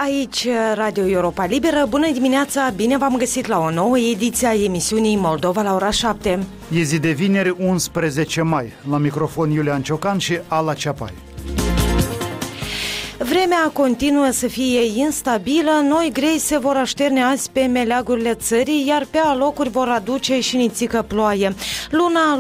Aici Radio Europa Liberă, bună dimineața, bine v-am găsit la o nouă ediție a emisiunii Moldova la ora 7. E zi de vineri, 11 mai, la microfon Iulian Ciocan și Ala Ceapai. Vremea continuă să fie instabilă, noi grei se vor așterne azi pe meleagurile țării, iar pe alocuri vor aduce și nițică ploaie. Luna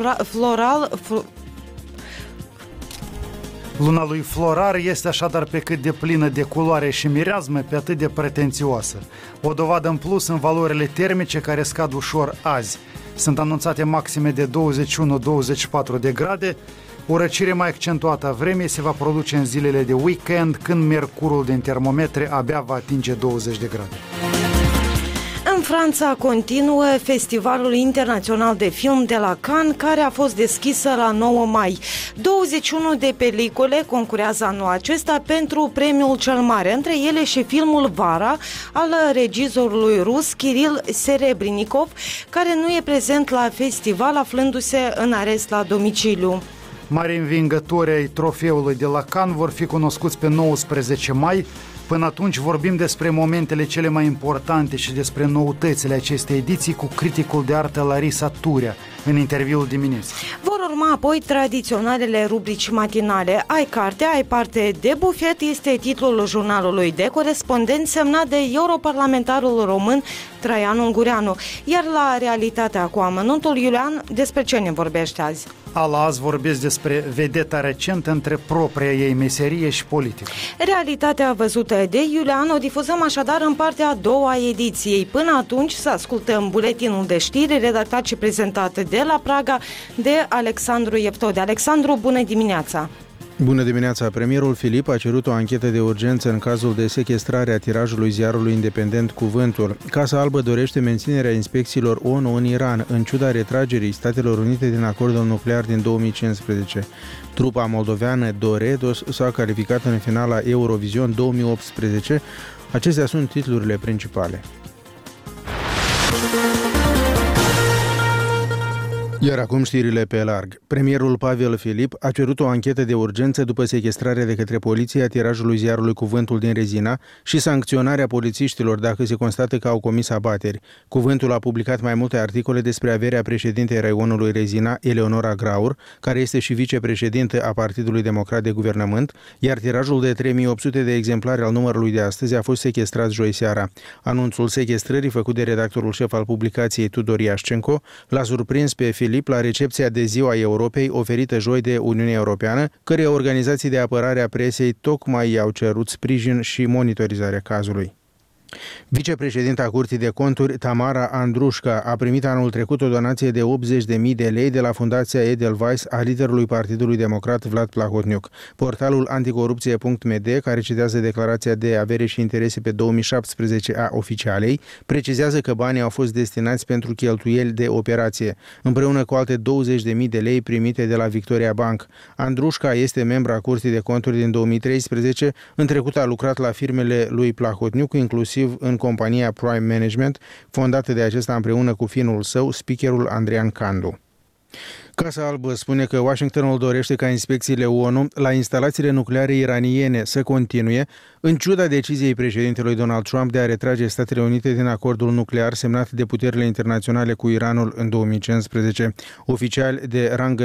lui Florar este așadar pe cât de plină de culoare și mireazmă, pe atât de pretențioasă. O dovadă în plus în valorile termice care scad ușor azi. Sunt anunțate maxime de 21-24 de grade. O răcire mai accentuată a vremii se va produce în zilele de weekend, când mercurul din termometre abia va atinge 20 de grade. În Franța continuă Festivalul Internațional de Film de la Cannes, care a fost deschisă la 9 mai. 21 de pelicule concurează anul acesta pentru premiul cel mare, între ele și filmul Vara al regizorului rus Kiril Serebrennikov, care nu e prezent la festival, aflându-se în arest la domiciliu. Mari învingători ai trofeului de la Cannes vor fi cunoscuți pe 19 mai. Până atunci vorbim despre momentele cele mai importante și despre noutățile acestei ediții cu criticul de artă Larisa Turea în interviul dimineții. Vor urma apoi tradiționalele rubrici matinale. Ai carte, ai parte de bufet, este titlul jurnalului de corespondent semnat de europarlamentarul român Traian Ungureanu. Iar la Realitatea cu amănuntul, Iulian, despre ce ne vorbește azi? Azi vorbesc despre vedeta recentă între propria ei meserie și politică. Realitatea văzută de Iulian o difuzăm așadar în partea a doua a ediției. Până atunci să ascultăm buletinul de știri redactat și prezentat de la Praga de Alexandru Ieftode. Alexandru, bună dimineața! Bună dimineața! Premierul Filip a cerut o anchetă de urgență în cazul de sechestrare a tirajului ziarului independent Cuvântul. Casa Albă dorește menținerea inspecțiilor ONU în Iran, în ciuda retragerii Statelor Unite din acordul nuclear din 2015. Trupa moldoveană Doredos s-a calificat în finala Eurovision 2018. Acestea sunt titlurile principale. Iar acum știrile pe larg. Premierul Pavel Filip a cerut o anchetă de urgență după sechestrarea de către poliție a tirajului ziarului Cuvântul din Rezina și sancționarea polițiștilor dacă se constată că au comis abateri. Cuvântul a publicat mai multe articole despre averea președintei raionului Rezina, Eleonora Graur, care este și vicepreședintă a Partidului Democrat de Guvernământ, iar tirajul de 3800 de exemplare al numărului de astăzi a fost sequestrat joi seara. Anunțul sechestrării făcut de redactorul șef al publicației Tudor Iașcenco l-a surprins pe Filip la recepția de Ziua Europei oferită joi de Uniunea Europeană, căreia organizații de apărare a presei tocmai i-au cerut sprijin și monitorizarea cazului. Vicepreședinta Curții de Conturi, Tamara Andrușca, a primit anul trecut o donație de 80.000 de lei de la Fundația Edelweiss a liderului Partidului Democrat Vlad Plahotniuc. Portalul anticorupție.md, care citează declarația de avere și interese pe 2017 a oficialei, precizează că banii au fost destinați pentru cheltuieli de operație, împreună cu alte 20.000 de lei primite de la Victoria Bank. Andrușca este membra Curții de Conturi din 2013, în trecut a lucrat la firmele lui Plahotniuc, inclusiv în compania Prime Management, fondată de acesta împreună cu fiul său, speakerul Andrian Candu. Casa Albă spune că Washingtonul dorește ca inspecțiile ONU la instalațiile nucleare iraniene să continue, în ciuda deciziei președintelui Donald Trump de a retrage Statele Unite din acordul nuclear semnat de puterile internaționale cu Iranul în 2015. Oficiali de rang